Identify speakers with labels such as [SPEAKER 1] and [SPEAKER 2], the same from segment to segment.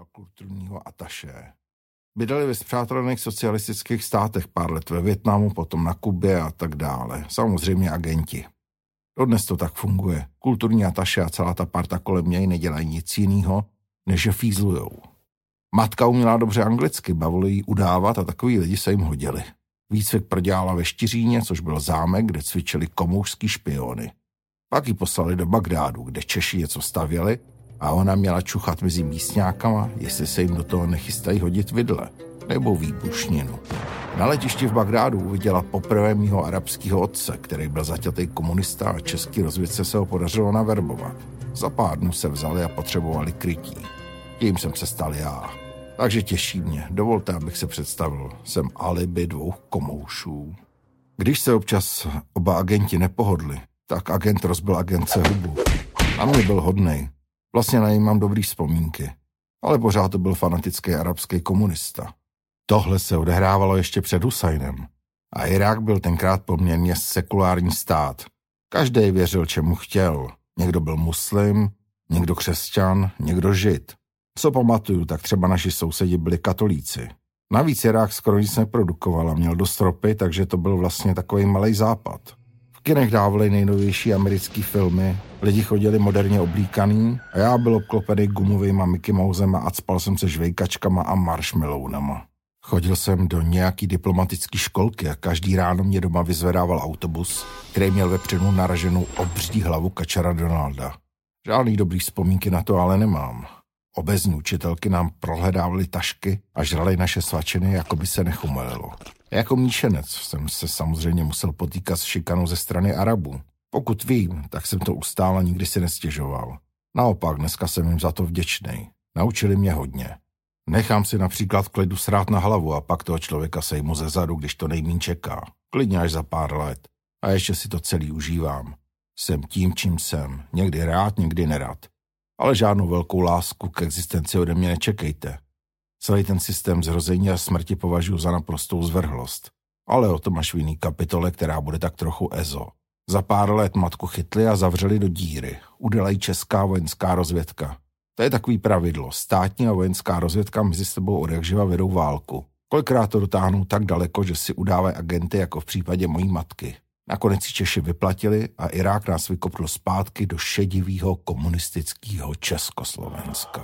[SPEAKER 1] kulturního ataše. Bydleli ve spřátelených socialistických státech, pár let ve Vietnamu, potom na Kubě a tak dále. Samozřejmě agenti. Dodnes to tak funguje. Kulturní ataše a celá ta parta kolem něj nedělají nic jiného, než že fízlujou. Matka uměla dobře anglicky, bavilo jí udávat a takový lidi se jim hodili. Výcvik prodělala ve Štiříně, což byl zámek, kde cvičili komoušský špiony. Pak ji poslali do Bagdádu, kde Češi něco stavěli a ona měla čuchat mezi místňákama, jestli se jim do toho nechystají hodit vidle nebo výbušninu. Na letišti v Bagdádu uviděla poprvé mýho arabského otce, který byl zaťatý komunista a český rozvědce se ho podařilo naverbovat. Za pár dnů se vzali a potřebovali krytí. Tím jsem se stal já. Takže těší mě. Dovolte, abych se představil. Jsem alibi 2 komoušů. Když se občas oba agenti nepohodli, tak agent rozbil agentce hubu. A mě byl hodnej. Vlastně na něj mám dobrý vzpomínky. Ale pořád to byl fanatický arabský komunista. Tohle se odehrávalo ještě před Husajnem. A Irák byl tenkrát poměrně sekulární stát. Každý věřil, čemu chtěl. Někdo byl muslim, někdo křesťan, někdo žid. Co pamatuju, tak třeba naši sousedi byli katolíci. Navíc Irák skoro nic neprodukoval a měl dost ropy, takže to byl vlastně takový malej západ. V kinech dávali nejnovější americký filmy, lidi chodili moderně oblíkaný a já byl obklopený gumovýma Mickey Mousema a cpal jsem se žvejkačkama a marshmallowama. Chodil jsem do nějaký diplomatický školky a každý ráno mě doma vyzvedával autobus, který měl vepředu naraženou obří hlavu kačera Donalda. Žádný dobrý vzpomínky na to ale nemám. Obezní učitelky nám prohledávaly tašky a žrali naše svačiny, jako by se nechumelilo. Jako míšenec jsem se samozřejmě musel potýkat s šikanou ze strany Arabů. Pokud vím, tak jsem to ustál a nikdy si nestěžoval. Naopak, dneska jsem jim za to vděčnej. Naučili mě hodně. Nechám si například v klidu srát na hlavu a pak toho člověka sejmu ze zadu, když to nejmíň čeká. Klidně až za pár let. A ještě si to celý užívám. Jsem tím, čím jsem. Někdy rád, někdy nerad. Ale žádnou velkou lásku k existenci ode mě nečekejte. Celý ten systém zrození a smrti považuji za naprostou zvrhlost. Ale o tom až v jiný kapitole, která bude tak trochu ezo. Za pár let matku chytli a zavřeli do díry. Udělají česká vojenská rozvědka. To je takový pravidlo. Státní a vojenská rozvědka mezi sebou odjakživa vedou válku. Kolikrát to dotáhnou tak daleko, že si udávají agenty jako v případě mojí matky. Nakonec si Češi vyplatili a Irák nás vykopl zpátky do šedivého komunistického Československa.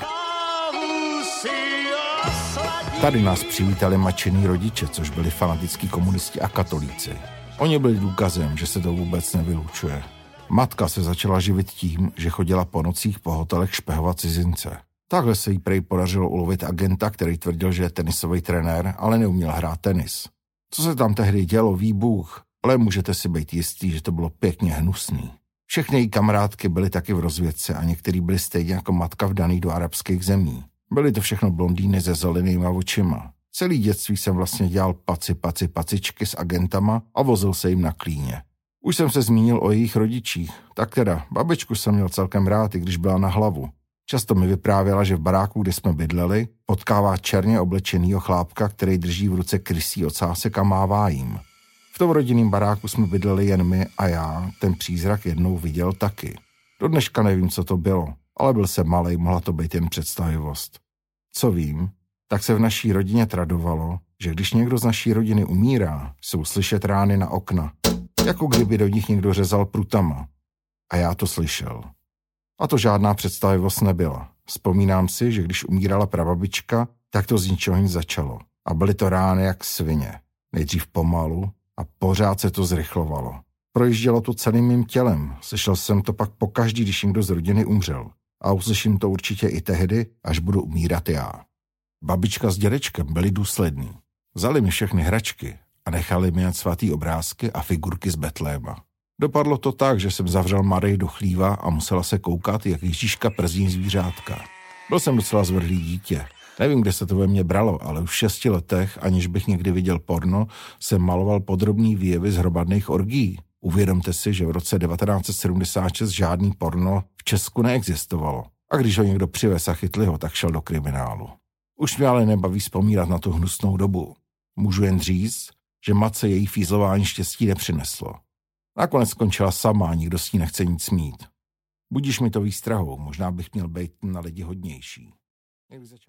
[SPEAKER 1] Tady nás přivítali mačený rodiče, což byli fanatický komunisti a katolíci. Oni byli důkazem, že se to vůbec nevylučuje. Matka se začala živit tím, že chodila po nocích po hotelech špehovat cizince. Takhle se jí prej podařilo ulovit agenta, který tvrdil, že je tenisový trenér, ale neuměl hrát tenis. Co se tam tehdy dělo, ví Bůh, ale můžete si být jistý, že to bylo pěkně hnusný. Všechny její kamarádky byly taky v rozvědce a některý byli stejně jako matka vdaný do arabských zemí. Byly to všechno blondýny se zelenýma očima. Celý dětství jsem vlastně dělal pacičky s agentama a vozil se jim na klíně. Už jsem se zmínil o jejich rodičích, tak teda babičku jsem měl celkem rád, i když byla na hlavu. Často mi vyprávěla, že v baráku, kde jsme bydleli, potkává černě oblečenýho chlápka, který drží v ruce krysí ocásek a mává jim. V tom rodinném baráku jsme bydleli jen my a já, ten přízrak jednou viděl taky. Do dneška nevím, co to bylo, ale byl jsem malej, mohla to být jen představivost. Co vím, tak se v naší rodině tradovalo, že když někdo z naší rodiny umírá, jsou slyšet rány na okna, jako kdyby do nich někdo řezal prutama. A já to slyšel. A to žádná představivost nebyla. Vzpomínám si, že když umírala prababička, tak to z ničeho nic začalo. A byly to rány jak svině. Nejdřív pomalu a pořád se to zrychlovalo. Projíždělo to celým mým tělem. Slyšel jsem to pak pokaždý, když někdo z rodiny umřel. A uslyším to určitě i tehdy, až budu umírat já. Babička s dědečkem byli důslední. Vzali mi všechny hračky a nechali mi jen svatý obrázky a figurky z Betléma. Dopadlo to tak, že jsem zavřel Marii do chlíva a musela se koukat, jak Ježíška przní zvířátka. Byl jsem docela zvrhlý dítě. Nevím, kde se to ve mně bralo, ale už v 6 letech, aniž bych někdy viděl porno, jsem maloval podrobný výjevy z hromadných orgií. Uvědomte si, že v roce 1976 žádný porno v Česku neexistovalo. A když ho někdo přivez a chytli ho, tak šel do kriminálu. Už mě ale nebaví vzpomínat na tu hnusnou dobu. Můžu jen říct, že matce její fízlování štěstí nepřineslo. Nakonec skončila sama a nikdo s ní nechce nic mít. Budíš mi to výstrahou, možná bych měl být na lidi hodnější.